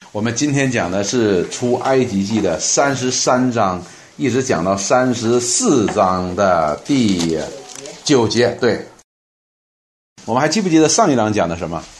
我们今天讲的是出埃及记的33章，一直讲到34章的第9节。对，我们还记不记得上一章讲的什么？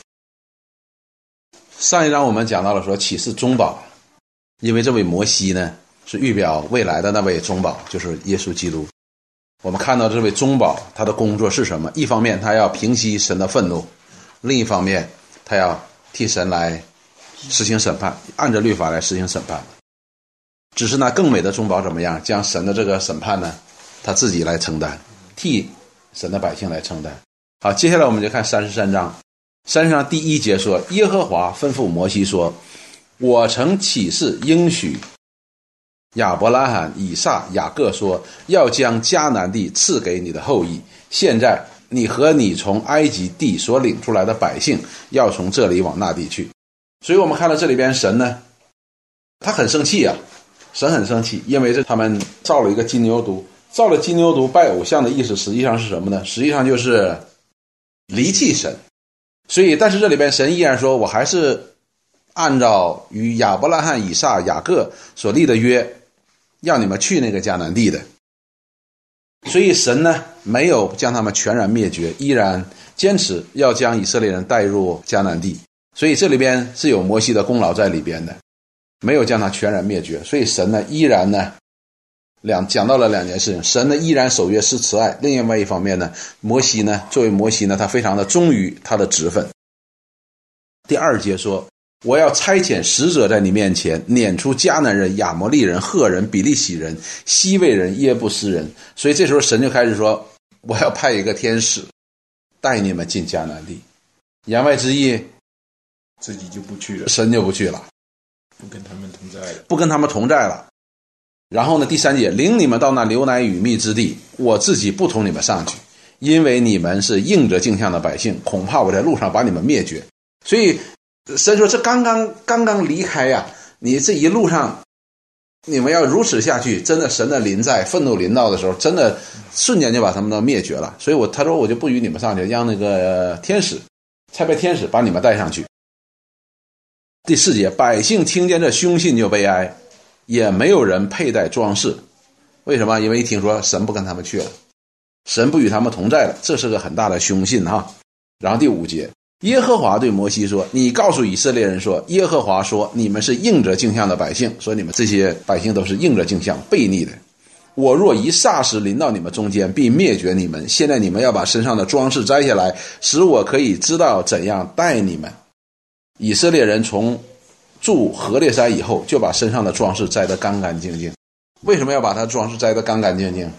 上一章我们讲到了说启示中保，因为这位摩西呢是预表未来的那位中保，就是耶稣基督。我们看到这位中保他的工作是什么？一方面他要平息神的愤怒，另一方面他要替神来实行审判，按照律法来实行审判。只是那更美的中保怎么样？将神的这个审判呢他自己来承担，替神的百姓来承担。好，接下来我们就看33章。33章第1节说，耶和华吩咐摩西说，我曾起誓应许亚伯拉罕、以撒、雅各说，要将迦南地赐给你的后裔。现在你和你从埃及地所领出来的百姓要从这里往那地去。所以我们看到这里边神呢他很生气啊，神很生气，因为他们造了一个金牛犊。造了金牛犊拜偶像的意思实际上是什么呢？实际上就是离弃神。所以但是这里边神依然说，我还是按照与亚伯拉罕、以撒、雅各所立的约，要你们去那个迦南地的。所以神呢没有将他们全然灭绝，依然坚持要将以色列人带入迦南地。所以这里边是有摩西的功劳在里边的，没有将他全然灭绝。所以神呢依然呢讲到了两件事情，神呢依然守约施慈爱，另外一方面呢，作为摩西呢他非常的忠于他的职分。第2节说，我要差遣使者在你面前，撵出迦南人、亚摩利人、赫人、比利洗人、西魏人、耶布斯人。所以这时候神就开始说，我要派一个天使带你们进迦南地。言外之意， 自己就不去了， 神就不去了， 不跟他们同在了， 不跟他们同在了。然后呢，第3节，领你们到那流奶与蜜之地，我自己不同你们上去，因为你们是应着镜像的百姓，恐怕我在路上把你们灭绝。所以神说，这刚刚离开呀，你这一路上你们要如此下去，真的神的临在愤怒临到的时候，真的瞬间就把他们都灭绝了。所以他说我就不与你们上去，让那个差派天使把你们带上去。第4节，百姓听见这凶信就悲哀，也没有人佩戴装饰。为什么？因为一听说神不跟他们去了，神不与他们同在了，这是个很大的凶信哈。然后第5节，耶和华对摩西说，你告诉以色列人说，耶和华说，你们是应着镜像的百姓，说你们这些百姓都是应着镜像悖逆的。我若一霎时临到你们中间，必灭绝你们。现在你们要把身上的装饰摘下来，使我可以知道怎样待你们。以色列人从住何烈山以后，就把身上的装饰摘得干干净净。为什么要把他装饰摘得干干净净？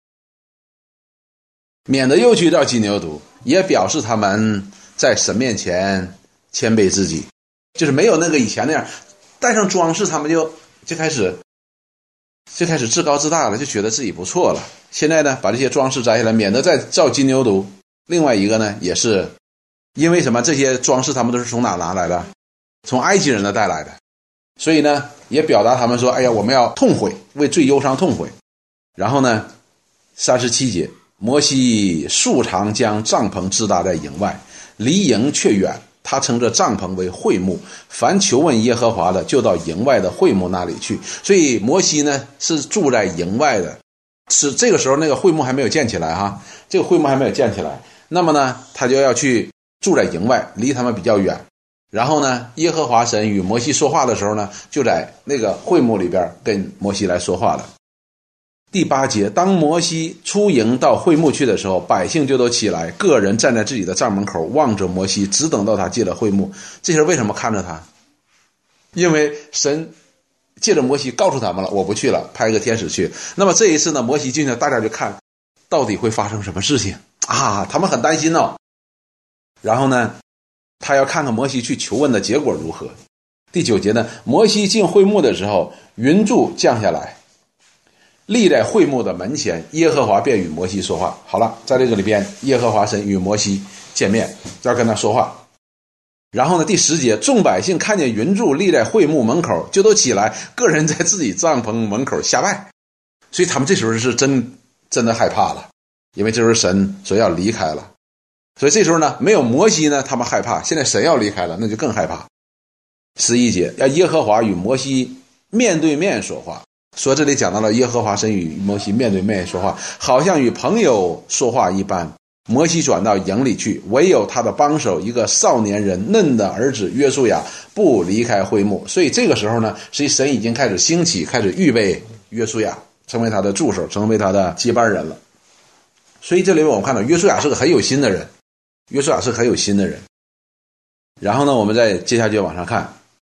免得又去造金牛犊，也表示他们在神面前谦卑自己，就是没有那个以前那样带上装饰，他们就开始自高自大了，就觉得自己不错了。现在呢把这些装饰摘下来，免得再造金牛犊。另外一个呢也是因为什么？这些装饰他们都是从哪拿来的？从埃及人那带来的。所以呢也表达他们说，哎呀，我们要痛悔，为罪忧伤痛悔。然后呢37节，摩西素常将帐篷支搭在营外，离营却远，他称这帐篷为会幕，凡求问耶和华的就到营外的会幕那里去。所以摩西呢是住在营外的，是这个时候那个会幕还没有建起来哈，这个会幕还没有建起来，那么呢他就要去住在营外，离他们比较远。然后呢耶和华神与摩西说话的时候呢，就在那个会幕里边跟摩西来说话了。第8节，当摩西出营到会幕去的时候，百姓就都起来，个人站在自己的帐门口，望着摩西，只等到他进了会幕。这些人为什么看着他？因为神借着摩西告诉他们了，我不去了，派一个天使去。那么这一次呢，摩西进去，大家就看到底会发生什么事情啊？他们很担心哦。然后呢他要看看摩西去求问的结果如何。第9节呢，摩西进会幕的时候，云柱降下来，立在会幕的门前，耶和华便与摩西说话。好了，在这个里边，耶和华神与摩西见面，要跟他说话。然后呢，第10节，众百姓看见云柱立在会幕门口，就都起来，个人在自己帐篷门口下拜。所以他们这时候是真的害怕了，因为这时候神说要离开了。所以这时候呢，没有摩西呢，他们害怕，现在神要离开了，那就更害怕。 11节，耶和华与摩西面对面说话。说这里讲到了耶和华神与摩西面对面说话，好像与朋友说话一般。摩西转到营里去，唯有他的帮手一个少年人嫩的儿子约书亚不离开会幕。所以这个时候呢，实际神已经开始兴起，开始预备约书亚成为他的助手，成为他的接班人了。所以这里我们看到约书亚是个很有心的人，约书亚是很有心的人。然后呢，我们再接下去往上看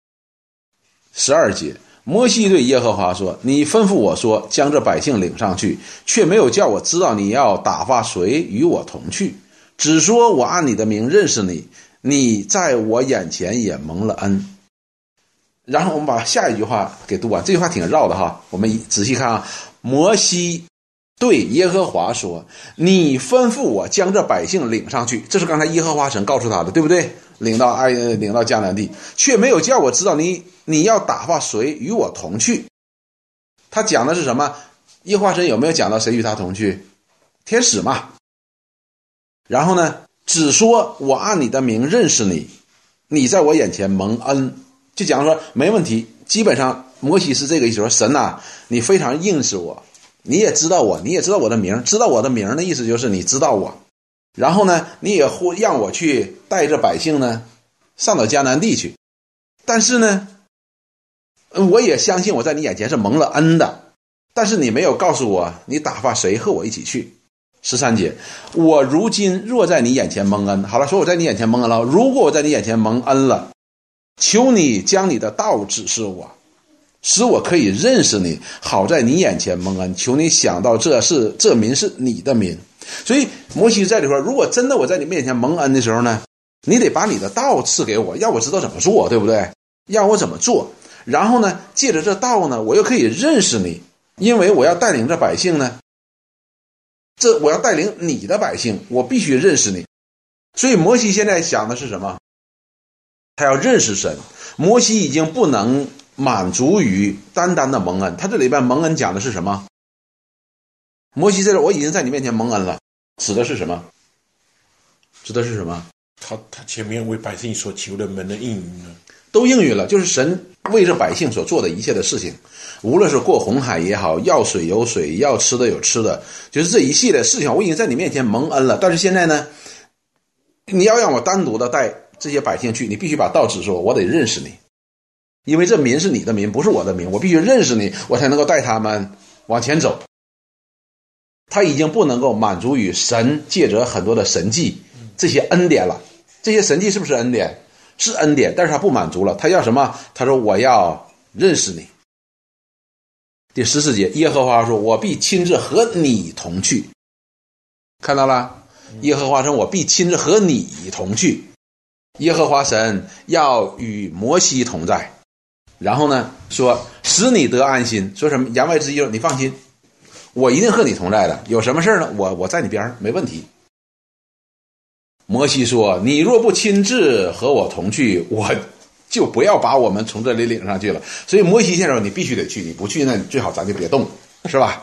12节，摩西对耶和华说，你吩咐我说将这百姓领上去，却没有叫我知道你要打发谁与我同去，只说我按你的名认识你，你在我眼前也蒙了恩。然后我们把下一句话给读完，这句话挺绕的哈，我们仔细看啊。摩西对耶和华说，你吩咐我将这百姓领上去，这是刚才耶和华神告诉他的，对不对？领到迦南地，却没有叫我知道你要打发谁与我同去。他讲的是什么？耶和华神有没有讲到谁与他同去？天使嘛。然后呢，只说我按你的名认识你，你在我眼前蒙恩，就讲说没问题。基本上摩西是这个意思，说神啊，你非常认识我，你也知道我，你也知道我的名，知道我的名的意思就是你知道我。然后呢，你也会让我去带着百姓呢上到迦南地去。但是呢，我也相信我在你眼前是蒙了恩的，但是你没有告诉我你打发谁和我一起去。13节，我如今若在你眼前蒙恩，好了，说我在你眼前蒙恩了，如果我在你眼前蒙恩了，求你将你的道指示我，使我可以认识你，好在你眼前蒙恩。求你想到这民是你的民。所以摩西在这里说，如果真的我在你面前蒙恩的时候呢，你得把你的道赐给我，让我知道怎么做，对不对？让我怎么做，然后呢，借着这道呢，我又可以认识你，因为我要带领这百姓呢，我要带领你的百姓，我必须认识你。所以摩西现在想的是什么？他要认识神。摩西已经不能满足于单单的蒙恩，他这里边蒙恩讲的是什么？摩西在这，我已经在你面前蒙恩了，指的是什么？指的是什么？ 他前面为百姓所求的门的应允呢， 都应允了，就是神为这百姓所做的一切的事情，无论是过红海也好，要水有水，要吃的有吃的，就是这一系列事情，我已经在你面前蒙恩了。但是现在呢，你要让我单独的带这些百姓去，你必须把道指示我，我得认识你，因为这民是你的民，不是我的民，我必须认识你，我才能够带他们往前走。他已经不能够满足于神借着很多的神迹这些恩典了。这些神迹是不是恩典？是恩典，但是他不满足了，他要什么？他说我要认识你。第14节，耶和华说，我必亲自和你同去。看到了？耶和华说，我必亲自和你同去。耶和华神要与摩西同在，然后呢说使你得安心，说什么？言外之意，你放心，我一定和你同在的，有什么事呢？我在你边上，没问题。摩西说，你若不亲自和我同去，我就不要把我们从这里领上去了。所以摩西先生，你必须得去，你不去那最好咱就别动，是吧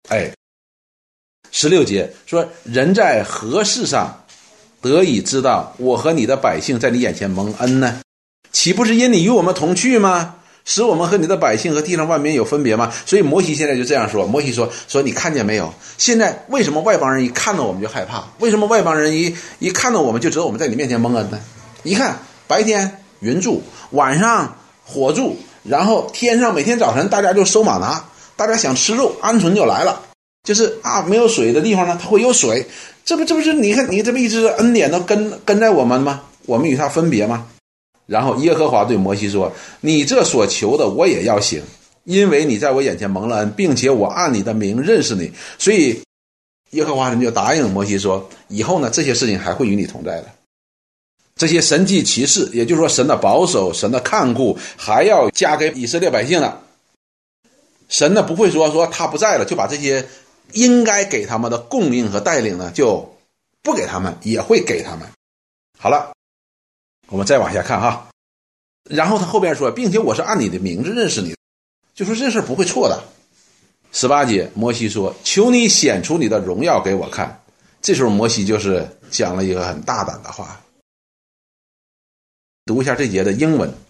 ？16节说，人在何事上得以知道我和你的百姓在你眼前蒙恩呢？岂不是因你与我们同去吗？使我们和你的百姓和地上万民有分别吗？所以摩西现在就这样说，摩西说你看见没有？现在为什么外邦人一看到我们就害怕？为什么外邦人一看到我们就知道我们在你面前蒙恩呢？一看白天云柱，晚上火柱，然后天上每天早晨大家就收玛拿，大家想吃肉，鹌鹑就来了。就是没有水的地方呢，它会有水。这不是你看你这么一直恩典都跟在我们吗？我们与他分别吗？然后耶和华对摩西说，你这所求的我也要行，因为你在我眼前蒙了恩，并且我按你的名认识你。所以耶和华神就答应摩西说，以后呢，这些事情还会与你同在的。这些神迹奇事，也就是说神的保守，神的看顾，还要加给以色列百姓的。神呢不会说他不在了，就把这些应该给他们的供应和带领呢就不给他们，也会给他们。好了，我们再往下看哈。然后他后边说，并且我是按你的名字认识你，就说这事不会错的。18节，摩西说，求你显出你的荣耀给我看。这时候摩西就是讲了一个很大胆的话。读一下这节的英文。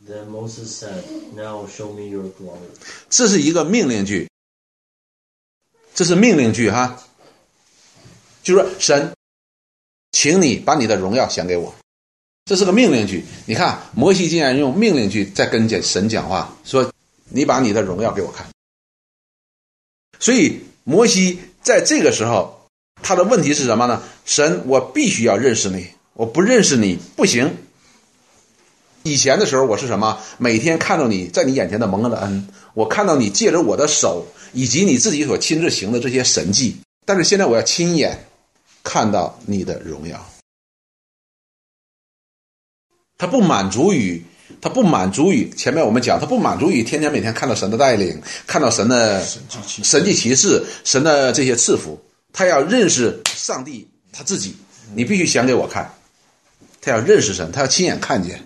Then Moses said, "Now show me your glory." 这是一个命令句，这是命令句哈，就是说神，请你把你的荣耀显给我，这是个命令句。你看摩西竟然用命令句在跟神讲话，说你把你的荣耀给我看。所以摩西在这个时候他的问题是什么呢？神，我必须要认识你，我不认识你不行。以前的时候我是什么？每天看到你在你眼前的蒙恩，我看到你借着我的手以及你自己所亲自行的这些神迹，但是现在我要亲眼看到你的荣耀。他不满足于前面我们讲，他不满足于天天每天看到神的带领，看到神的神迹奇事，神的这些赐福，他要认识上帝他自己，你必须显给我看。他要认识神，他要亲眼看见。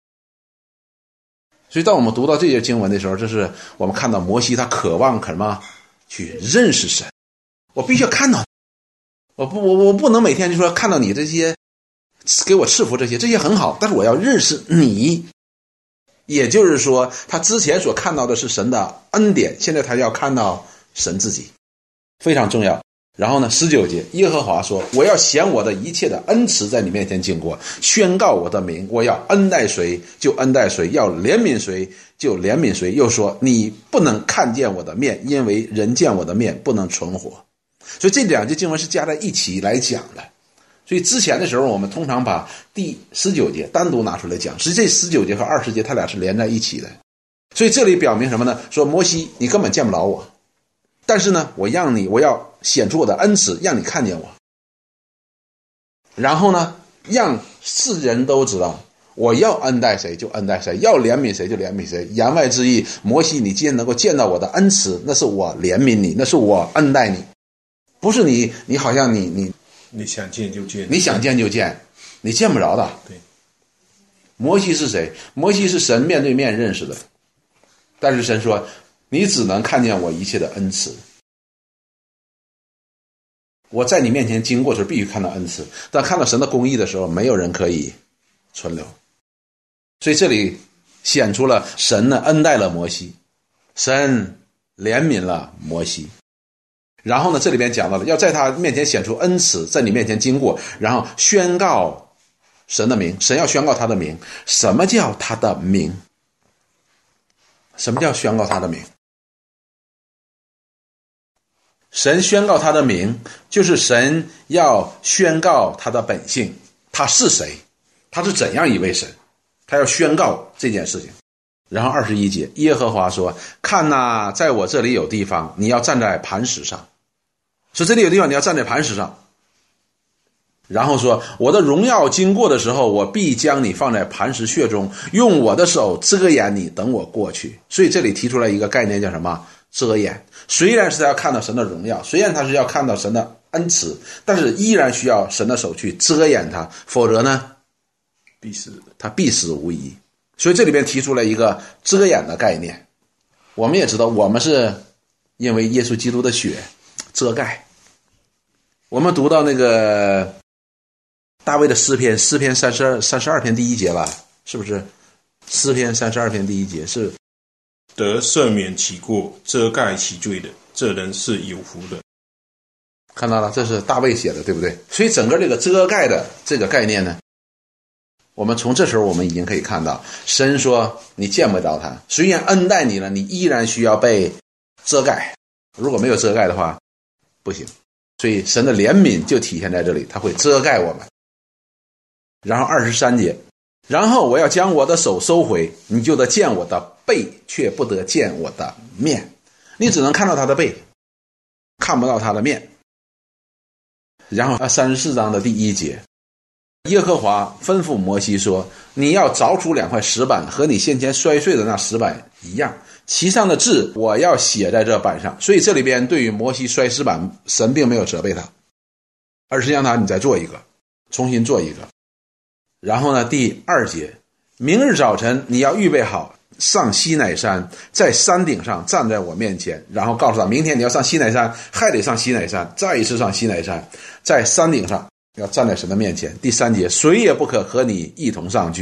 所以当我们读到这些经文的时候，这是我们看到摩西他渴望什么？去认识神。我必须要看到，我不能每天就说看到你这些给我赐福这些很好，但是我要认识你。也就是说他之前所看到的是神的恩典，现在他要看到神自己，非常重要。然后呢19节，耶和华说，我要显我的一切的恩慈在你面前经过，宣告我的名，我要恩待谁就恩待谁，要怜悯谁就怜悯谁。又说，你不能看见我的面，因为人见我的面不能存活。所以这两句经文是加在一起来讲的。所以之前的时候我们通常把第19节单独拿出来讲，实际这19节和20节它俩是连在一起的。所以这里表明什么呢？说摩西你根本见不着我，但是呢我要显出我的恩慈，让你看见我，然后呢让世人都知道我要恩待谁就恩待谁，要怜悯谁就怜悯谁。言外之意，摩西你既然能够见到我的恩慈，那是我怜悯你，那是我恩待你，不是你好像你想见就见， 你想见就见，你见不着的。 对， 摩西是谁？摩西是神面对面认识的，但是神说你只能看见我一切的恩慈，我在你面前经过的时候必须看到恩慈，但看到神的公义的时候没有人可以存留。所以这里显出了神呢恩待了摩西，神怜悯了摩西。然后呢这里边讲到了要在他面前显出恩慈，在你面前经过，然后宣告神的名，神要宣告他的名。什么叫他的名？什么叫宣告他的名？神宣告他的名，就是神要宣告他的本性，他是谁，他是怎样一位神，他要宣告这件事情。然后21节，耶和华说，看哪，在我这里有地方，你要站在磐石上。说这里有地方，你要站在磐石上。然后说，我的荣耀经过的时候，我必将你放在磐石穴中，用我的手遮掩你，等我过去。所以这里提出来一个概念叫什么？遮掩。虽然是他要看到神的荣耀，虽然他是要看到神的恩慈，但是依然需要神的手去遮掩他，否则呢他必死无疑。所以这里边提出了一个遮掩的概念。我们也知道，我们是因为耶稣基督的血遮盖。我们读到那个大卫的诗篇32篇第1节吧，是不是？诗篇32篇第1节是得赦免其过，遮盖其罪的，这人是有福的。 看到了，这是大卫写的，对不对？所以整个这个遮盖的这个概念呢，我们从这时候我们已经可以看到，神说你见不着他，虽然恩待你了，你依然需要被遮盖。如果没有遮盖的话不行。所以神的怜悯就体现在这里，他会遮盖我们。然后23节，然后我要将我的手收回，你就得见我的背，却不得见我的面。你只能看到他的背，看不到他的面。然后34章的第1节，耶和华吩咐摩西说，你要凿出2块石板，和你先前摔碎的那石板一样，其上的字我要写在这板上。所以这里边对于摩西摔石板，神并没有责备他，而是让他你再做一个，重新做一个。然后呢第2节，明日早晨你要预备好上西乃山，在山顶上站在我面前。然后告诉他，明天你要上西乃山，还得上西乃山，再一次上西乃山，在山顶上要站在神的面前。第3节，谁也不可和你一同上去，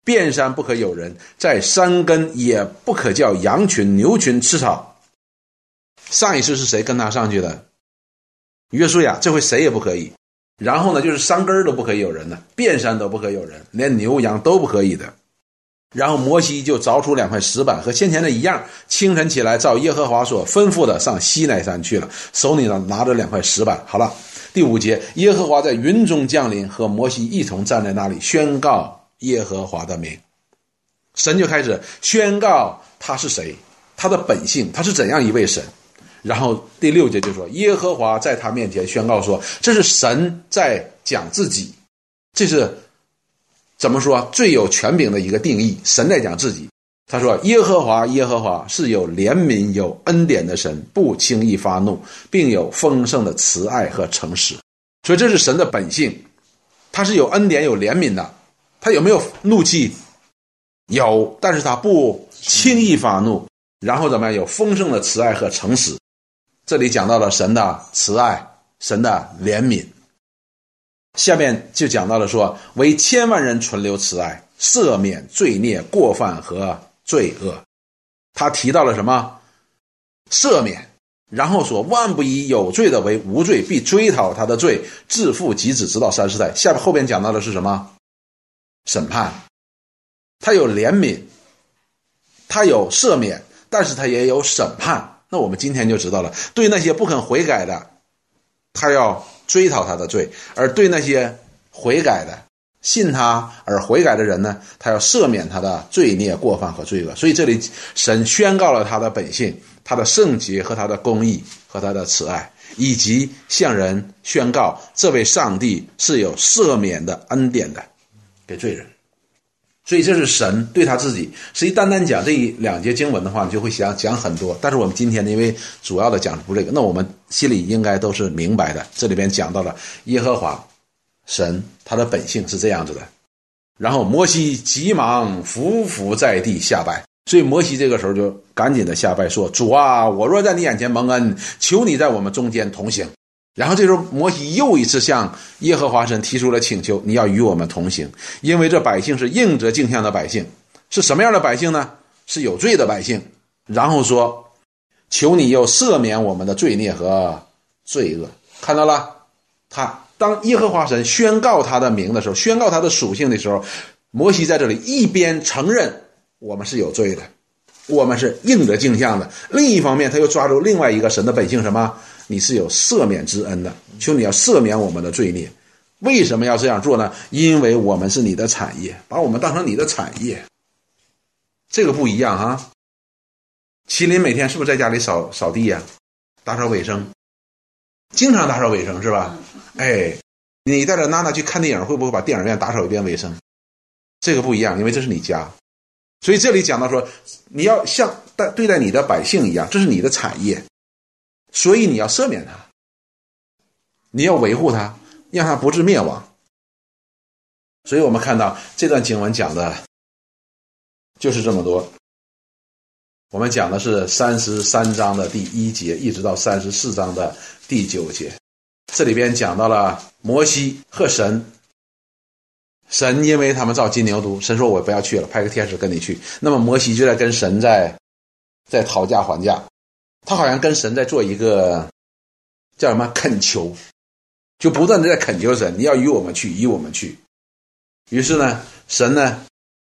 遍山不可有人，在山根也不可叫羊群牛群吃草。上一次是谁跟他上去的？约书亚，这回谁也不可以。然后呢，就是山根都不可以有人的，遍山都不可以有人，连牛羊都不可以的。然后摩西就凿出2块石板，和先前的一样，清晨起来照耶和华所吩咐的上西乃山去了，手里呢拿着2块石板。好了，第5节，耶和华在云中降临，和摩西一同站在那里，宣告耶和华的名。神就开始宣告他是谁，他的本性，他是怎样一位神。然后第6节就说，耶和华在他面前宣告说，这是神在讲自己，这是怎么说最有权柄的一个定义。神在讲自己，他说耶和华是有怜悯有恩典的神，不轻易发怒，并有丰盛的慈爱和诚实。所以这是神的本性，他是有恩典有怜悯的。他有没有怒气？有，但是他不轻易发怒。然后怎么样？有丰盛的慈爱和诚实。这里讲到了神的慈爱，神的怜悯。下面就讲到了说，为千万人存留慈爱，赦免罪孽过犯和罪恶。他提到了什么？赦免。然后说，万不以有罪的为无罪，必追讨他的罪，自父及子，直到3世代。后边讲到的是什么？审判。他有怜悯，他有赦免，但是他也有审判。那我们今天就知道了，对那些不肯悔改的，他要追讨他的罪；而对那些悔改的、信他而悔改的人呢，他要赦免他的罪孽过犯和罪恶。所以这里神宣告了他的本性，他的圣洁和他的公义和他的慈爱，以及向人宣告这位上帝是有赦免的恩典的给罪人。所以这是神对他自己。实际单单讲这2节经文的话，你就会讲很多。但是我们今天呢，因为主要的讲的不是这个，那我们心里应该都是明白的。这里边讲到了耶和华神他的本性是这样子的。然后摩西急忙伏在地下拜。所以摩西这个时候就赶紧的下拜说，主啊，我若在你眼前蒙恩，求你在我们中间同行。然后这时候摩西又一次向耶和华神提出了请求，你要与我们同行，因为这百姓是应着镜像的百姓。是什么样的百姓呢？是有罪的百姓。然后说，求你又赦免我们的罪孽和罪恶。看到了，当耶和华神宣告他的名的时候，宣告他的属性的时候，摩西在这里一边承认我们是有罪的，我们是应着镜像的，另一方面他又抓住另外一个神的本性，什么？你是有赦免之恩的，求你要赦免我们的罪孽。为什么要这样做呢？因为我们是你的产业，把我们当成你的产业。这个不一样啊。麒麟每天是不是在家里扫地呀，打扫卫生？经常打扫卫生是吧？哎，你带着娜娜去看电影，会不会把电影院打扫一遍卫生？这个不一样，因为这是你家。所以这里讲到说，你要像对待你的百姓一样，这是你的产业，所以你要赦免他，你要维护他，让他不致灭亡。所以我们看到这段经文讲的就是这么多。我们讲的是33章的第1节一直到34章的第9节。这里边讲到了摩西和神因为他们造金牛犊，神说我不要去了，派个天使跟你去。那么摩西就在跟神在讨价还价，他好像跟神在做一个叫什么恳求，就不断的在恳求神，你要与我们去，与我们去。于是呢，神呢，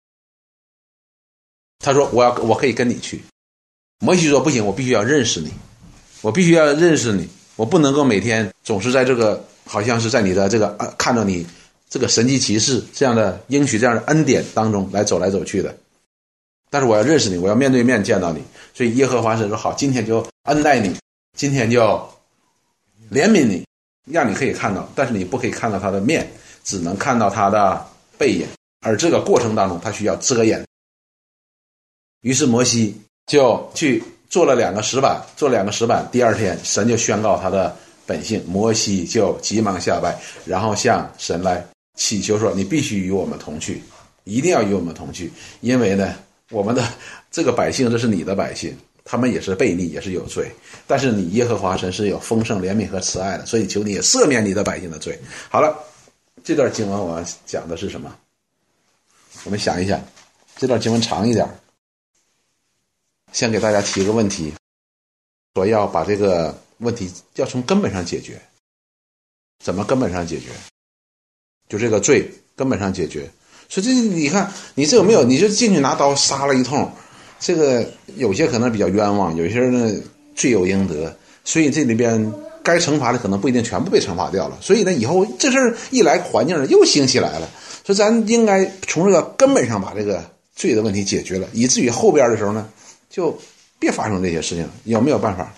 他说我可以跟你去。摩西说不行，我必须要认识你，我必须要认识你，我不能够每天总是在这个好像是在你的这个看到你这个神迹奇事这样的应许这样的恩典当中来走来走去的。但是我要认识你，我要面对面见到你。所以耶和华神说好，今天就恩待你，今天就怜悯你，让你可以看到，但是你不可以看到他的面，只能看到他的背影，而这个过程当中他需要遮掩。于是摩西就去做了2个石板，第二天神就宣告他的本性，摩西就急忙下拜，然后向神来祈求说，你必须与我们同去，一定要与我们同去，因为呢我们的这个百姓，这是你的百姓，他们也是悖逆，也是有罪，但是你耶和华神是有丰盛怜悯和慈爱的，所以求你也赦免你的百姓的罪。好了，这段经文我讲的是什么？我们想一想。 这段经文长一点，先给大家提个问题，说要把这个问题要从根本上解决。怎么根本上解决？就这个罪根本上解决。所以这你看，你这有没有？你就进去拿刀杀了一通，这个有些可能比较冤枉，有些人呢罪有应得，所以这里边该惩罚的可能不一定全部被惩罚掉了。所以呢，以后这事儿一来，环境又兴起来了。所以咱应该从这个根本上把这个罪的问题解决了，以至于后边的时候呢，就别发生这些事情。有没有办法？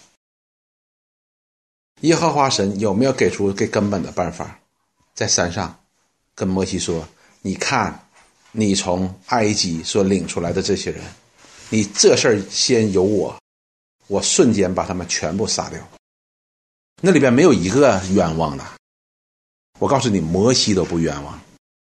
耶和华神有没有给出最根本的办法？在山上跟摩西说，你看你从埃及所领出来的这些人，你这事儿先由我瞬间把他们全部杀掉，那里边没有一个冤枉的。我告诉你，摩西都不冤枉。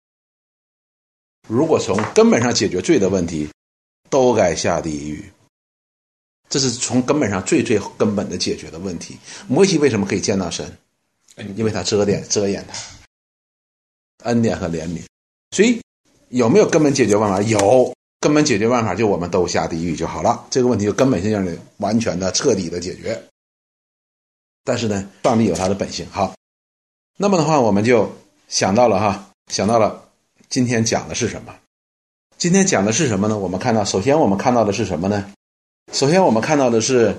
如果从根本上解决罪的问题，都该下地狱。这是从根本上最根本的解决的问题。摩西为什么可以见到神？因为他遮掩他恩典和怜悯。所以有没有根本解决办法？有。根本解决办法就我们都下地狱就好了，这个问题就根本性的完全的彻底的解决。但是呢，上帝有他的本性。好，那么的话我们就想到了今天讲的是什么？今天讲的是什么呢？首先我们看到的是什么呢？首先我们看到的是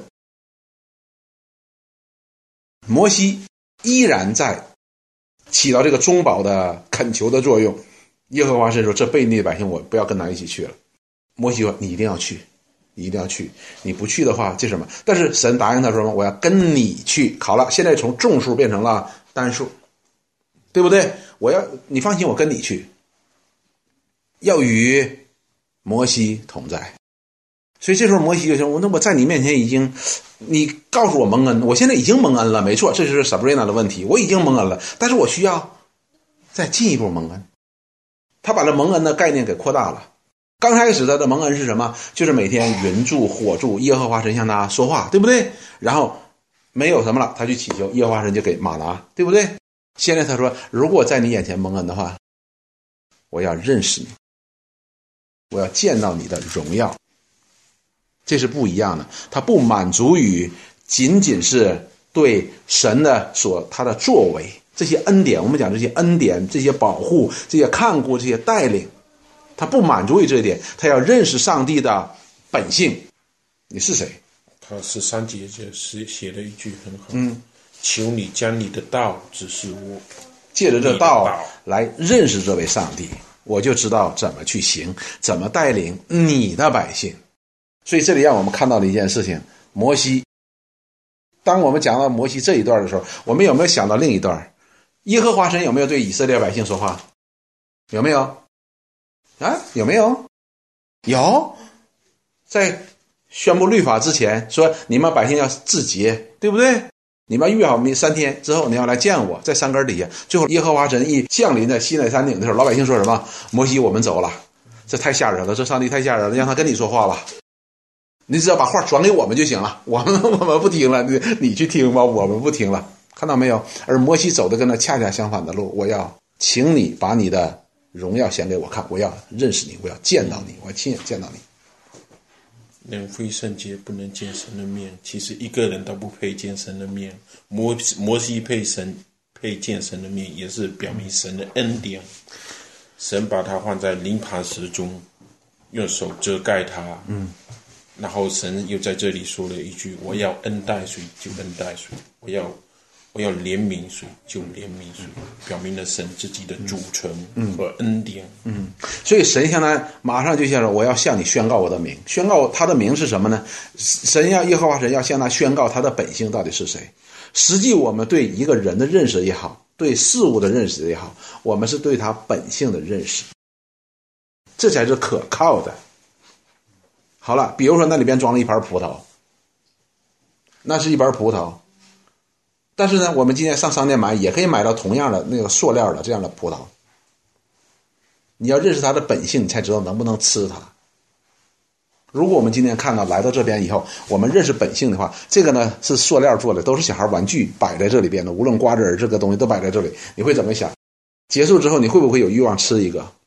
摩西依然在起到这个中保的恳求的作用。耶和华神说，这悖逆的百姓我不要跟他一起去了。摩西说，你一定要去，你不去的话这什么？但是神答应他说，我要跟你去。好了，现在从众数变成了单数，对不对？你放心，我跟你去，要与摩西同在。所以这时候摩西就说，那我在你面前你告诉我蒙恩，我现在已经蒙恩了，没错，这就是 Sabrina 的问题，我已经蒙恩了，但是我需要再进一步蒙恩。他把这蒙恩的概念给扩大了。刚开始他的蒙恩是什么？就是每天云柱火柱，耶和华神向他说话，对不对？然后没有什么了，他去祈求，耶和华神就给玛拿，对不对？现在他说，如果在你眼前蒙恩的话，我要认识你，我要见到你的荣耀。这是不一样的。他不满足于仅仅是对神的他的作为，这些恩典，我们讲这些恩典，这些保护，这些看顾，这些带领，他不满足于这一点，他要认识上帝的本性。你是谁？ 他13节写了一句很好，求你将你的道指示我， 借着这道来认识这位上帝，我就知道怎么去行，怎么带领你的百姓。所以这里让我们看到了一件事情，摩西，当我们讲到摩西这一段的时候，我们有没有想到另一段？耶和华神有没有对以色列百姓说话？有没有？啊，有没有？有。在宣布律法之前说，你们百姓要自洁，对不对？你们预好3天之后你要来见我，在山根底下。最后耶和华神一降临在西奈山顶的时候，老百姓说什么？摩西，我们走了，这太吓人了，这上帝太吓人了，让他跟你说话吧，你只要把话转给我们就行了，我们不听了，你去听吧，我们不听了，看到没有？而摩西走的跟他恰恰相反的路，我要请你把你的荣耀显给我看，我要认识你，我要见到你，我要亲眼见到你。 人非圣洁不能见神的面，其实一个人都不配见神的面。摩西配见神的面，也是表明神的恩典。神把他放在灵磐石中，用手遮盖他。然后神又在这里说了一句，我要恩待谁就恩待谁，我要怜悯谁就怜悯谁，表明了神自己的主权和恩典。 所以神向他马上就像说，我要向你宣告我的名。宣告他的名是什么呢？耶和华神要向他宣告他的本性到底是谁。实际我们对一个人的认识也好，对事物的认识也好，我们是对他本性的认识，这才是可靠的。好了，比如说那里边装了一盘葡萄，那是一盘葡萄，但是呢，我们今天上商店买也可以买到同样的那个塑料的这样的葡萄。你要认识它的本性，你才知道能不能吃它。如果我们今天看到来到这边以后，我们认识本性的话，这个呢是塑料做的，都是小孩玩具摆在这里边的，无论瓜子这个东西都摆在这里，你会怎么想？结束之后你会不会有欲望吃一个？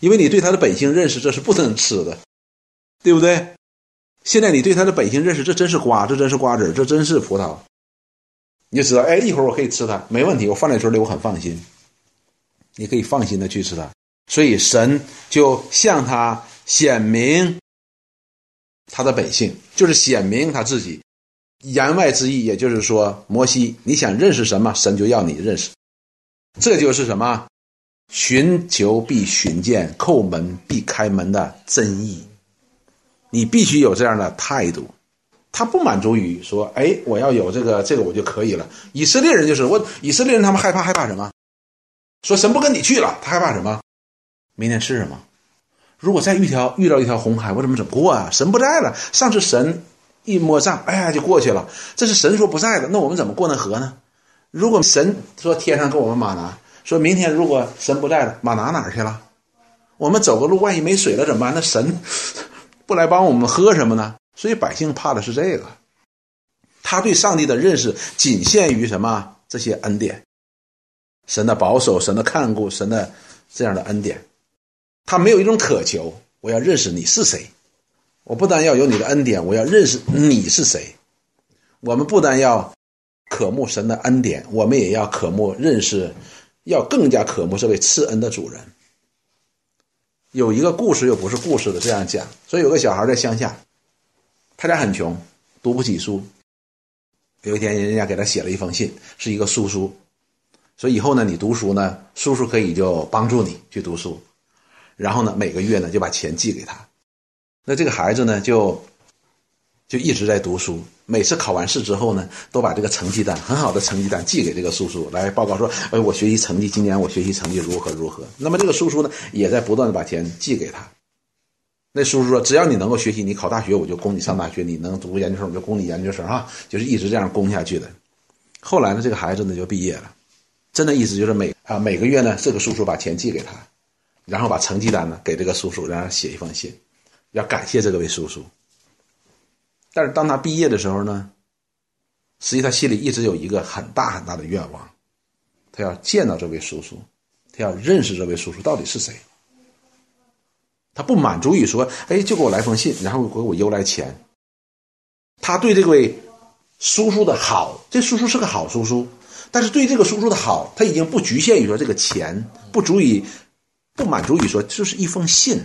因为你对他的本性认识，这是不能吃的，对不对？现在你对他的本性认识，这真是瓜，这真是瓜子，这真是葡萄，你就知道，哎，一会儿我可以吃它，没问题，我放在嘴里我很放心，你可以放心的去吃它。所以神就向他显明他的本性，就是显明他自己。言外之意，也就是说，摩西，你想认识什么，神就要你认识。这就是什么？寻求必寻见，叩门必开门的真意。你必须有这样的态度。他不满足于说，哎，我要有这个我就可以了。以色列人就是以色列人他们害怕什么？说神不跟你去了，他害怕什么？明天吃什么？如果再遇到一条红海，我怎么过啊？神不在了，上次神一摸账，哎呀就过去了。这是神说不在了，那我们怎么过那河呢？如果神说天上给我们马拿，说明天如果神不在了，马拿哪儿去了？我们走个路万一没水了怎么办？那神不来帮我们喝什么呢？所以百姓怕的是这个。他对上帝的认识仅限于什么？这些恩典，神的保守，神的看顾，神的这样的恩典。他没有一种渴求，我要认识你是谁。我不但要有你的恩典，我要认识你是谁。我们不但要渴慕神的恩典，我们也要渴慕认识，要更加渴慕这位赐恩的主人。有一个故事又不是故事的这样讲，所以有个小孩在乡下，他家很穷，读不起书。有一天人家给他写了一封信，是一个叔叔，所以以后呢你读书呢，叔叔可以就帮助你去读书，然后呢每个月呢就把钱寄给他。那这个孩子呢就一直在读书，每次考完试之后呢都把这个成绩单，很好的成绩单寄给这个叔叔来报告说，哎，我学习成绩，今年我学习成绩如何如何。那么这个叔叔呢也在不断的把钱寄给他。那叔叔说，只要你能够学习，你考大学我就供你上大学，你能读研究生我就供你研究生啊，就是一直这样供下去的。后来呢这个孩子呢就毕业了，真的意思就是每个月呢这个叔叔把钱寄给他，然后把成绩单呢给这个叔叔，让他写一封信，要感谢这位叔叔。但是当他毕业的时候呢，实际他心里一直有一个很大很大的愿望，他要见到这位叔叔，他要认识这位叔叔到底是谁。他不满足于说，哎，就给我来封信，然后给我邮来钱。他对这位叔叔的好，这叔叔是个好叔叔，但是对这个叔叔的好，他已经不局限于说这个钱，不满足于说就是一封信。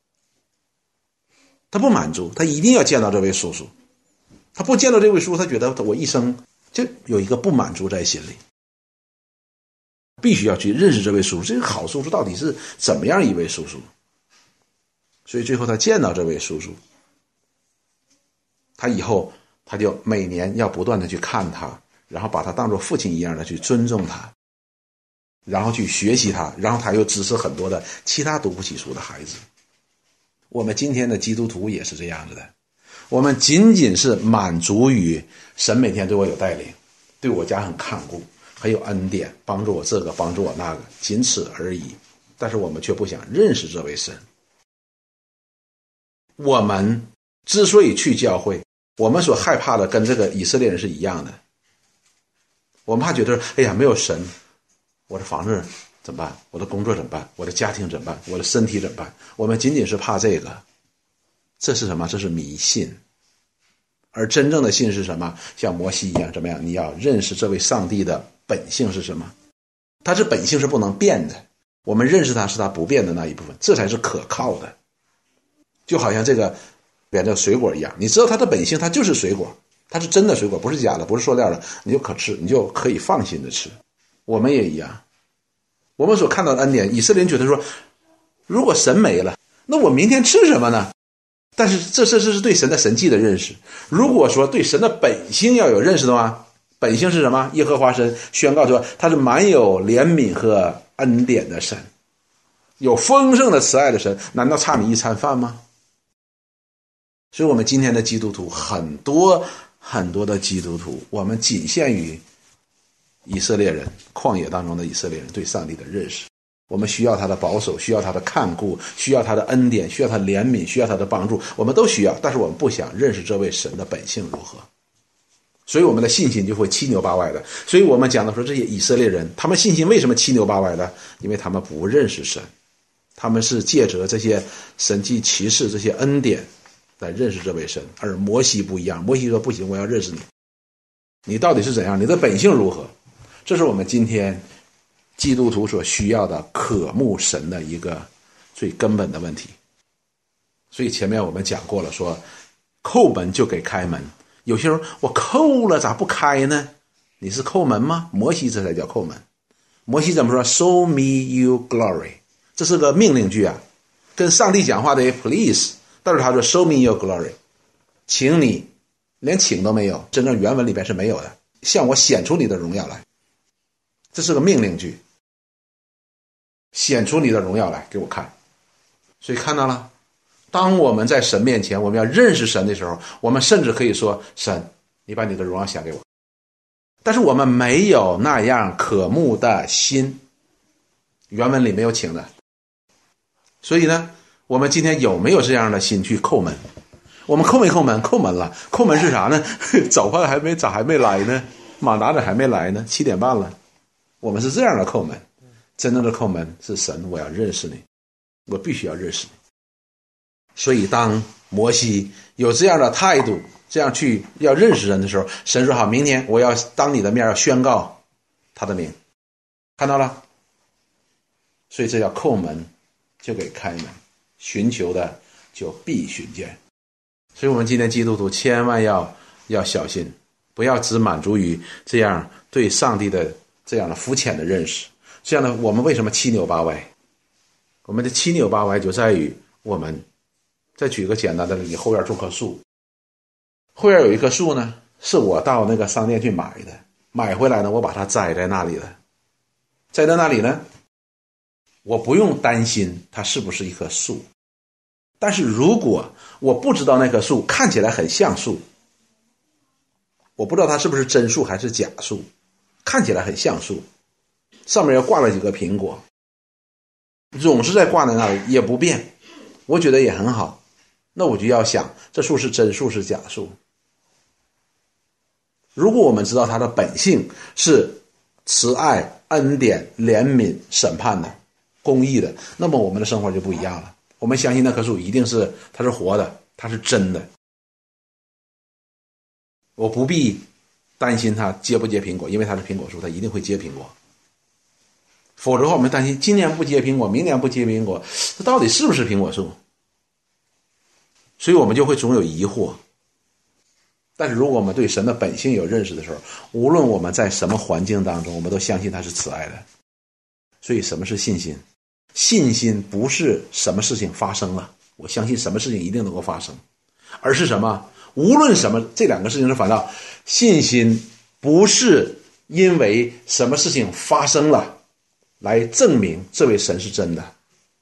他不满足，他一定要见到这位叔叔。他不见到这位叔叔，他觉得我一生就有一个不满足在心里，必须要去认识这位叔叔，这个好叔叔到底是怎么样一位叔叔。所以最后他见到这位叔叔，他以后他就每年要不断的去看他，然后把他当作父亲一样的去尊重他，然后去学习他，然后他又支持很多的其他读不起书的孩子。我们今天的基督徒也是这样子的，我们仅仅是满足于神每天对我有带领，对我家很看顾，很有恩典，帮助我这个帮助我那个，仅此而已。但是我们却不想认识这位神。我们之所以去教会，我们所害怕的跟这个以色列人是一样的。我们怕觉得，哎呀，没有神，我的房子怎么办？我的工作怎么办？我的家庭怎么办？我的身体怎么办？我们仅仅是怕这个。这是什么？这是迷信。而真正的信是什么？像摩西一样，怎么样？你要认识这位上帝的本性是什么？他是本性是不能变的，我们认识他是他不变的那一部分，这才是可靠的。就好像这个水果一样，你知道它的本性，它就是水果，它是真的水果，不是假的，不是塑料的，你就可吃，你就可以放心的吃。我们也一样，我们所看到的恩典，以色列人觉得说，如果神没了，那我明天吃什么呢？但是这是对神的神迹的认识。如果说对神的本性要有认识的话，本性是什么？耶和华神宣告说，他是满有怜悯和恩典的神，有丰盛的慈爱的神，难道差你一餐饭吗？所以我们今天的基督徒，很多很多的基督徒，我们仅限于以色列人，旷野当中的以色列人对上帝的认识。我们需要他的保守，需要他的看顾，需要他的恩典，需要他的怜悯，需要他的帮助，我们都需要，但是我们不想认识这位神的本性如何，所以我们的信心就会七扭八歪的。所以我们讲的说，这些以色列人他们信心为什么七扭八歪的？因为他们不认识神， 他们是借着这些神迹奇事这些恩典来认识这位神。而摩西不一样，摩西说不行，我要认识你，你到底是怎样，你的本性如何。这是我们今天基督徒所需要的渴慕神的一个最根本的问题。所以前面我们讲过了，说叩门就给开门。有些人我叩了咋不开呢？你是叩门吗？摩西这才叫叩门。摩西怎么说？ Show me your glory， 这是个命令句啊，跟上帝讲话的 please， 但是他说 Show me your glory， 请你，连请都没有，真正原文里边是没有的，向我显出你的荣耀来。这是个命令句，显出你的荣耀来给我看。所以看到了，当我们在神面前，我们要认识神的时候，我们甚至可以说，神，你把你的荣耀显给我。但是我们没有那样渴慕的心，原文里没有请的。所以呢，我们今天有没有这样的心去叩门？我们叩没叩门？叩门了。叩门是啥呢？早饭咋还没来呢？马达咋还没来呢？7点半了。我们是这样的叩门。真正的叩门是神，我要认识你，我必须要认识你。所以当摩西有这样的态度，这样去要认识人的时候，神说好，明天我要当你的面要宣告他的名。看到了？所以这叫叩门就给开门，寻求的就必寻见。所以我们今天基督徒千万要小心，不要只满足于这样对上帝的这样的肤浅的认识。这样的我们为什么七扭八歪？我们的七扭八歪就在于我们再举个简单的例子，后院种棵树，后院有一棵树呢，是我到那个商店去买的，买回来呢，我把它栽在那里了。栽在那里呢，我不用担心它是不是一棵树。但是如果我不知道那棵树看起来很像树，我不知道它是不是真树还是假树，看起来很像树，上面又挂了几个苹果，总是在挂在那里也不变，我觉得也很好，那我就要想这树是真树是假树。如果我们知道它的本性是慈爱、恩典、怜悯、审判的、公义的，那么我们的生活就不一样了。我们相信那棵树一定是它是活的，它是真的，我不必担心它结不结苹果，因为它是苹果树，它一定会结苹果。否则的话，我们担心今年不结苹果，明年不结苹果，这到底是不是苹果树？所以我们就会总有疑惑。但是如果我们对神的本性有认识的时候，无论我们在什么环境当中，我们都相信他是慈爱的。所以什么是信心？信心不是什么事情发生了，我相信什么事情一定能够发生，而是什么？无论什么，这两个事情是反倒，信心不是因为什么事情发生了来证明这位神是真的，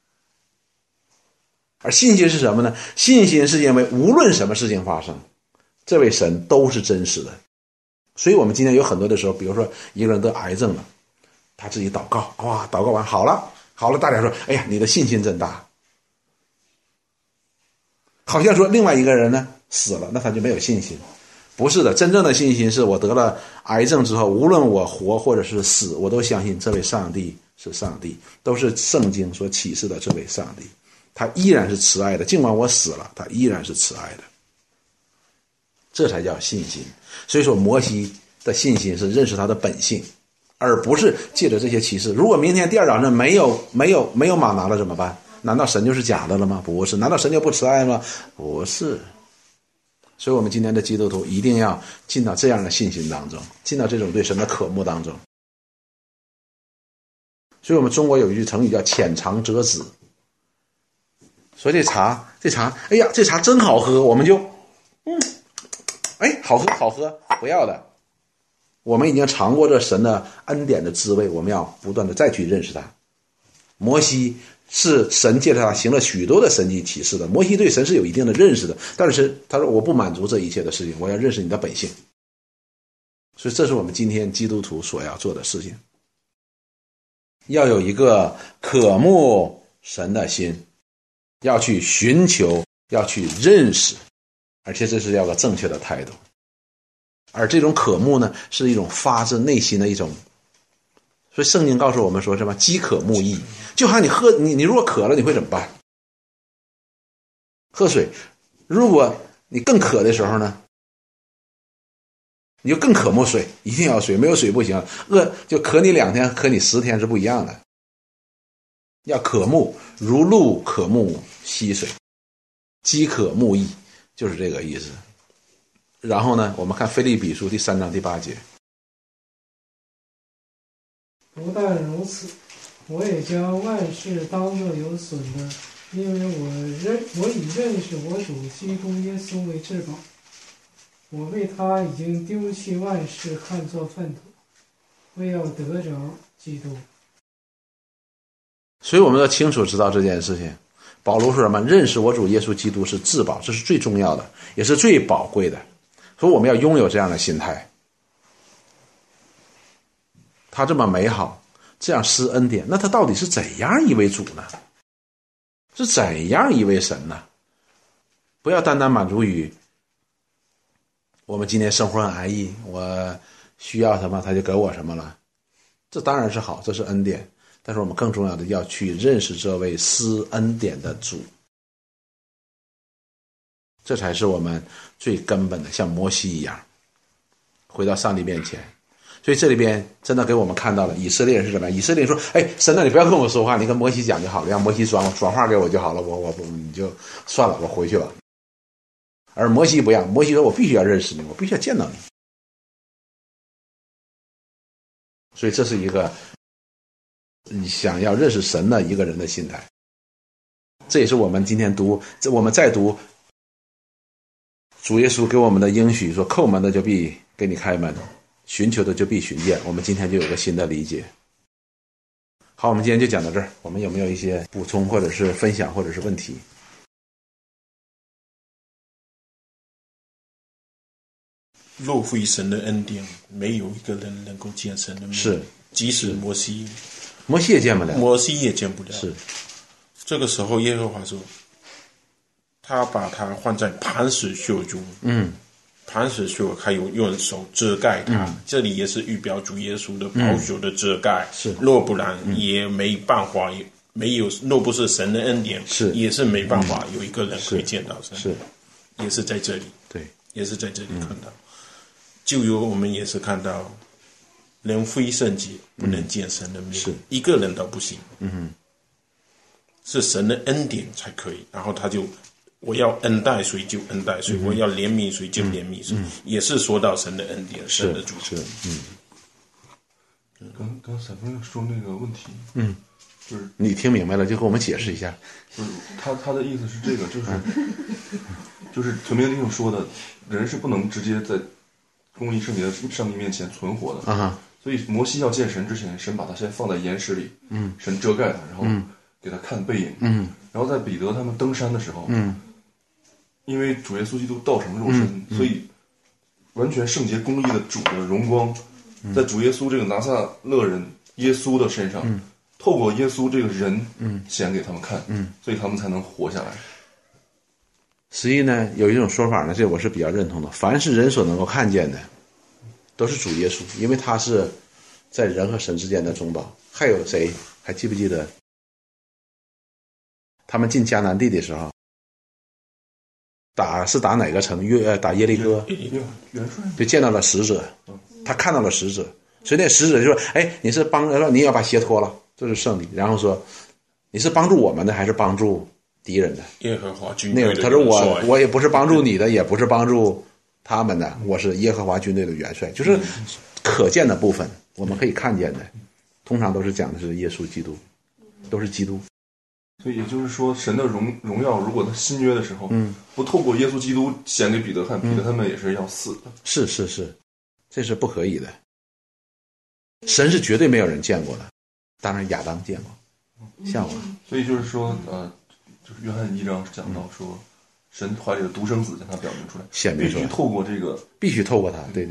而信心是什么呢？信心是因为无论什么事情发生，这位神都是真实的。所以我们今天有很多的时候，比如说一个人得癌症了，他自己祷告，哇，祷告完好了，大家说，哎呀，你的信心真大。好像说另外一个人呢死了，那他就没有信心。不是的，真正的信心是我得了癌症之后，无论我活或者是死，我都相信这位上帝是上帝，都是圣经所启示的这位上帝，他依然是慈爱的，尽管我死了，他依然是慈爱的。这才叫信心。所以说摩西的信心是认识他的本性，而不是借着这些启示。如果明天第二早上没有马拿了怎么办？难道神就是假的了吗？不是。难道神就不慈爱吗？不是。所以我们今天的基督徒一定要进到这样的信心当中，进到这种对神的渴慕当中。所以我们中国有一句成语叫浅尝辄止，说这茶，哎呀，这茶真好喝，我们就好喝，不要的。我们已经尝过这神的恩典的滋味，我们要不断的再去认识他。摩西是神借着他行了许多的神迹启示的，摩西对神是有一定的认识的，但是他说我不满足这一切的事情，我要认识你的本性。所以这是我们今天基督徒所要做的事情，要有一个渴慕神的心，要去寻求，要去认识，而且这是要个正确的态度。而这种渴慕呢，是一种发自内心的一种所以圣经告诉我们说什么？饥渴慕义，就好像你如果渴了，你会怎么办？喝水。如果你更渴的时候呢，你就更渴慕水，一定要水，没有水不行。饿就渴你2天，渴你10天是不一样的。要渴慕，如鹿渴慕溪水，饥渴慕义，就是这个意思。然后呢，我们看腓立比书第3章第8节。 不但如此，我也将万事当作有损的，因为我以认识我主基督耶稣为至宝。我为他已经丢弃万事，看作粪土，为要得着基督。 所以我们要清楚知道这件事情。保罗说什么？认识我主耶稣基督是至宝，这是最重要的，也是最宝贵的。所以我们要拥有这样的心态。他这么美好，这样施恩典，那他到底是怎样一位主呢？是怎样一位神呢？不要单单满足于我们今天生活很安逸，我需要什么他就给我什么了，这当然是好，这是恩典。但是我们更重要的要去认识这位施恩典的主，这才是我们最根本的，像摩西一样回到上帝面前。所以这里边真的给我们看到了以色列人是怎么样。以色列人说，哎，神啊，你不要跟我说话，你跟摩西讲就好了，让摩西转话给我就好了，你就算了，我回去了。而摩西不一样，摩西说，我必须要认识你，我必须要见到你。所以这是一个你想要认识神的一个人的心态。这也是我们今天我们再读主耶稣给我们的应许，说叩门的就必给你开门，寻求的就必寻见。我们今天就有个新的理解。好，我们今天就讲到这儿。我们有没有一些补充或者是分享或者是问题？ 若非神的恩典，没有一个人能够见神的面。 是， 即使摩西也见不了， 摩西也见不了。 是， 这个时候耶和华说，他把他放在磐石穴中。磐石穴还有用手遮盖他，这里也是预表主耶稣的宝血的遮盖。 是， 若不然也没办法，若不是神的恩典， 是也是没办法有一个人可以见到神。 是， 也是在这里， 对， 也是在这里看到。就有我们也是看到，人非圣洁不能见神的面， 是一个人都不行。是神的恩典才可以。然后他就，我要恩待谁就恩待谁，我要怜悯谁就怜悯谁，也是说到神的恩典，神的主权。 刚散峰说那个问题，就是你听明白了就给我们解释一下。 就是他的意思是这个，就是陈明弟兄说的，人是不能直接在公义圣洁的上帝面前存活的。所以摩西要见神之前，神把他先放在岩石里，神遮盖他，然后给他看背影，然后在彼得他们登山的时候，因为主耶稣基督道成肉身，所以完全圣洁公义的主的荣光，在主耶稣这个拿撒勒人耶稣的身上，透过耶稣这个人显给他们看，所以他们才能活下来。 实际呢，有一种说法呢，这我是比较认同的，凡是人所能够看见的都是主耶稣，因为他是在人和神之间的中保。还有谁还记不记得他们进迦南地的时候打哪个城？打耶利哥， 元帅就见到了使者，他看到了使者，所以那使者就说，哎，你是你要把鞋脱了，这是圣礼。然后说，你是帮助我们的还是帮助敌人的？ 耶和华军队的元帅。 他说我也不是帮助你的，也不是帮助他们的，我是耶和华军队的元帅。就是可见的部分，我们可以看见的，通常都是讲的是耶稣基督，都是基督。 所以也就是说，神的荣耀，如果他新约的时候，不透过耶稣基督显给彼得看，彼得他们也是要死的。是， 这是不可以的。神是绝对没有人见过的，当然亚当见过，夏娃。 所以就是说，就是约翰1章讲到说，神怀里的独生子将他表明出来， 显明出来， 必须透过这个， 必须透过他。对。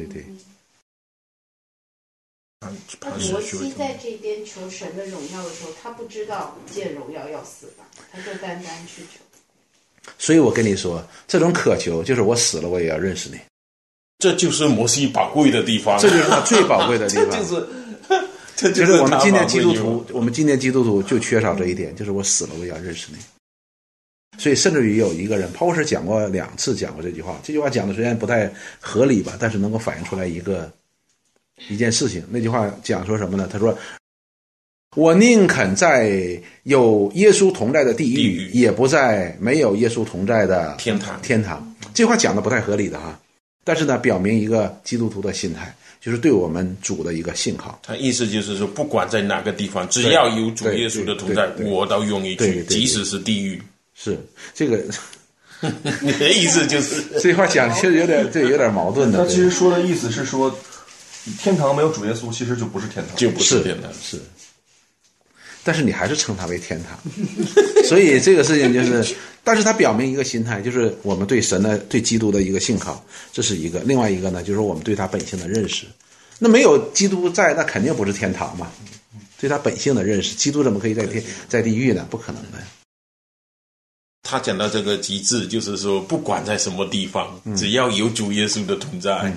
那摩西在这边求神的荣耀的时候，他不知道见荣耀要死吧，他就单单去求。 所以我跟你说，这种渴求就是我死了我也要认识你， 这就是摩西宝贵的地方， 这就是他最宝贵的地方。 就是我们今天基督徒，就缺少这一点，就是我死了我也要认识你。所以甚至于有一个人，Paul是讲过2次讲过这句话，这句话讲的虽然不太合理吧，但是能够反映出来一件事情。那句话讲说什么呢？他说：“我宁肯在有耶稣同在的地狱，也不在没有耶稣同在的天堂。”这句话讲的不太合理的哈，但是呢，表明一个基督徒的心态，就是对我们主的一个信号。 他意思就是说，不管在哪个地方，只要有主耶稣的同在，我都愿意去，即使是地狱。 是这个， 你的意思就是这句话讲其实有点矛盾的。 他其实说的意思是说，天堂没有主耶稣，其实就不是天堂， 就不是天堂。 是，但是你还是称它为天堂。所以这个事情就是，但是它表明一个心态，就是我们对神的、对基督的一个信靠，这是一个。另外一个呢，就是我们对他本性的认识。那没有基督在，那肯定不是天堂嘛。对他本性的认识，基督怎么可以在地狱呢？不可能的。 他讲到这个极致，就是说，不管在什么地方，只要有主耶稣的同在。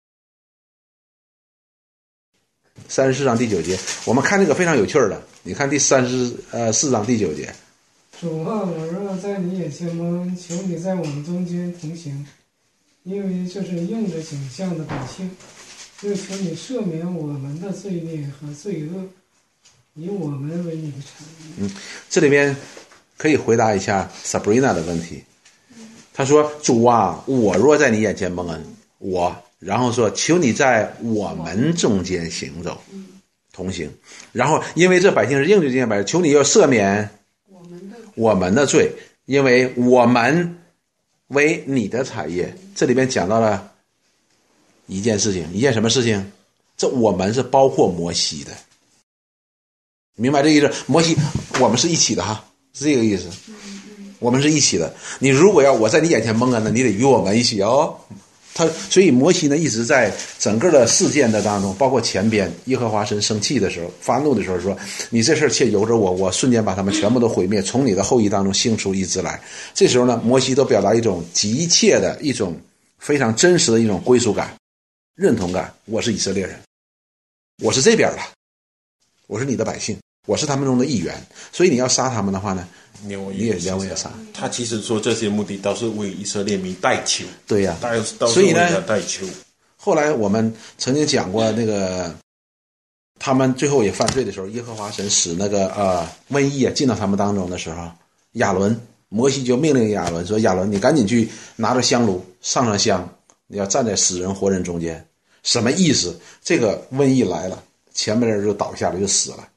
34章第9节，我们看这个非常有趣的。你看第34章第9节。 主啊，我若在你眼前蒙，求你在我们中间同行，因为这是用着景象的百姓，又求你赦免我们的罪孽和罪恶，以我们为你的产业。 这里边可以回答一下 Sabrina 的问题。他说：“主啊，我若在你眼前蒙恩，然后说求你在我们中间行走，同行。然后因为这百姓是应着这些百姓，求你要赦免我们的罪，因为我们为你的产业。”这里边讲到了一件事情，一件什么事情？这我们是包括摩西的，明白这意思？摩西，我们是一起的哈。是这个意思，我们是一起的。你如果要我在你眼前蒙恩呢，你得与我们一起哦。所以摩西呢一直在整个的事件的当中，包括前边耶和华神生气的时候、发怒的时候说：“你这事儿且由着我，我瞬间把他们全部都毁灭，从你的后裔当中兴出一支来。”这时候呢，摩西都表达一种急切的一种非常真实的一种归属感、认同感。我是以色列人，我是这边的，我是你的百姓。我是他们中的一员，所以你要杀他们的话呢，你也连我也杀。 他其实说这些目的都是为以色列民代求。 对呀， 所以呢，代求。 后来我们曾经讲过那个，他们最后也犯罪的时候，耶和华神使那个瘟疫进到他们当中的时候，摩西就命令亚伦说：“亚伦，你赶紧去拿着香炉，上香，你要站在死人活人中间。”什么意思？这个瘟疫来了，前面的人就倒下来就死了。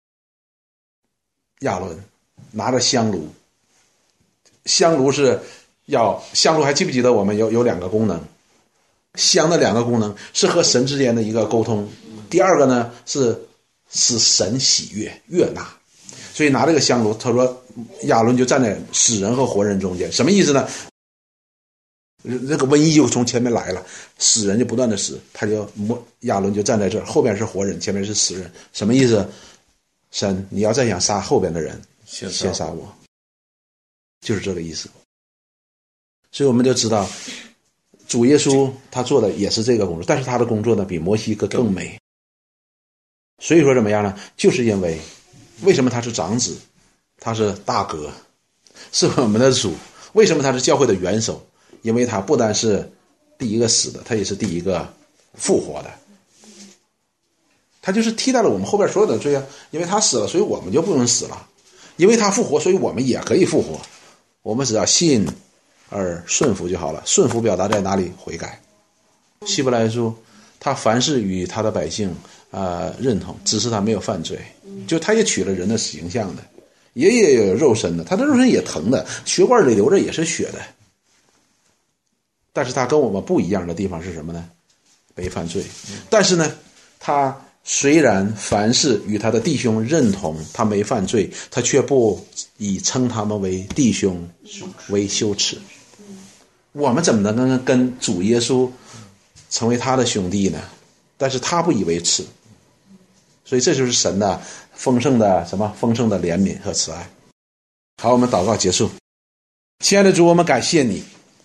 亚伦拿着香炉，香炉还记不记得我们有2个功能？香的2个功能是和神之间的一个沟通，第二个呢是使神喜悦纳。所以拿这个香炉，他说亚伦就站在死人和活人中间，什么意思呢？这个瘟疫就从前面来了，死人就不断的死，亚伦就站在这儿，后边是活人，前面是死人，什么意思？神，你要再想杀后边的人，先杀我，就是这个意思。所以我们就知道，主耶稣他做的也是这个工作，但是他的工作呢比摩西更美。所以说怎么样呢？就是因为为什么他是长子，他是大哥，是我们的主。为什么他是教会的元首？因为他不单是第一个死的，他也是第一个复活的。他就是替代了我们后边所有的罪啊！因为他死了，所以我们就不用死了；因为他复活，所以我们也可以复活。我们只要信而顺服就好了。顺服表达在哪里？悔改。希伯来书，他凡是与他的百姓认同，只是他没有犯罪，就他也取了人的形象的，也有肉身的，他的肉身也疼的，血管里流着也是血的。但是他跟我们不一样的地方是什么呢？没犯罪。但是呢，他虽然凡事与他的弟兄认同，他没犯罪，他却不以称他们为弟兄为羞耻。我们怎么能跟主耶稣成为他的兄弟呢？但是他不以为耻。所以这就是神的丰盛的怜悯和慈爱。好，我们祷告结束。亲爱的主，我们感谢你，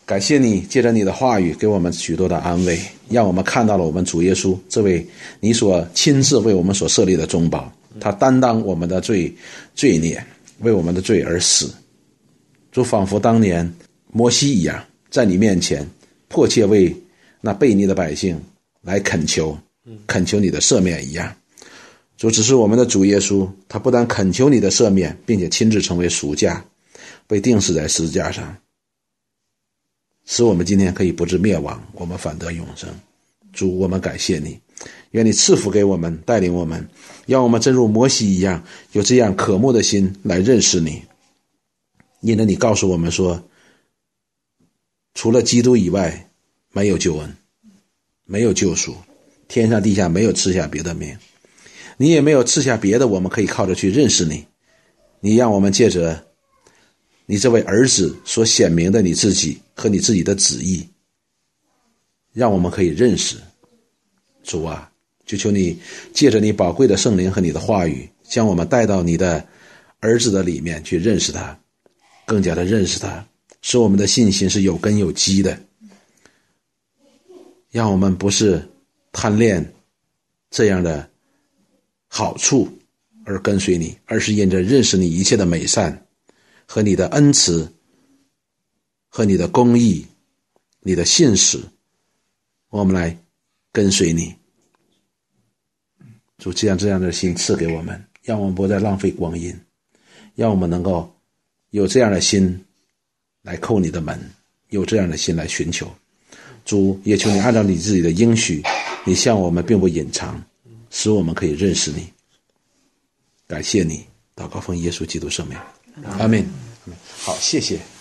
感谢你借着你的话语给我们许多的安慰，让我们看到了我们主耶稣这位你所亲自为我们所设立的中保，他担当我们的罪孽，为我们的罪而死。就仿佛当年摩西一样，在你面前迫切为那悖逆的百姓来恳求你的赦免一样。主，只是我们的主耶稣，他不但恳求你的赦免，并且亲自成为赎价，被钉死在十字架上，使我们今天可以不至灭亡，我们反得永生。主，我们感谢你，愿你赐福给我们，带领我们，让我们真如摩西一样，有这样渴慕的心来认识你。因为你告诉我们说，除了基督以外没有救恩，没有救赎，天上地下没有赐下别的名，你也没有赐下别的我们可以靠着去认识你。你让我们借着你这位儿子所显明的你自己和你自己的旨意，让我们可以认识。主啊，就求你借着你宝贵的圣灵和你的话语，将我们带到你的儿子的里面去认识他，更加的认识他，使我们的信心是有根有基的，让我们不是贪恋这样的好处而跟随你，而是因着认识你一切的美善和你的恩慈和你的公义，你的信实，我们来跟随你。主，这样的心赐给我们，让我们不再浪费光阴，让我们能够有这样的心来叩你的门，有这样的心来寻求。主，也求你按照你自己的应许，你向我们并不隐藏，使我们可以认识你。感谢你，祷告奉耶稣基督圣名，阿们。好，谢谢。